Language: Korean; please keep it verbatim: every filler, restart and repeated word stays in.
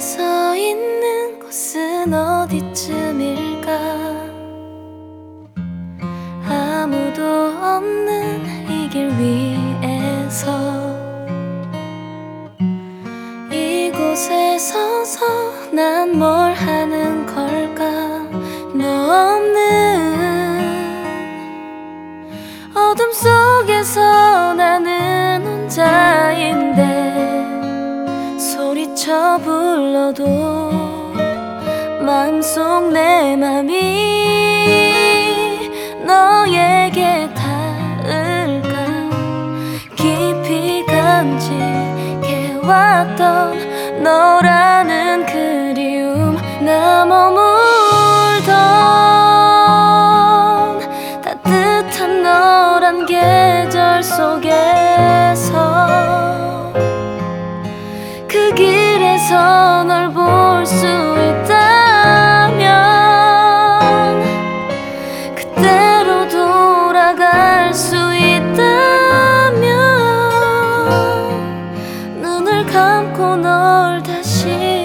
서 있는 곳은 어디쯤일까? 아무도 없는 이 길 위에서 이곳에 서서 난 뭘 하는 걸까? 너 없는 어둠 속에서 나는 혼자인데 소리쳐 불러도 마음속 내 맘이 너에게 닿을까? 깊이 간직해왔던 너라는 그리움, 나 머물던 따뜻한 너란 계절 속에서 그 길에서 널 볼 수 있다면, 그때로 돌아갈 수 있다면 눈을 감고 널 다시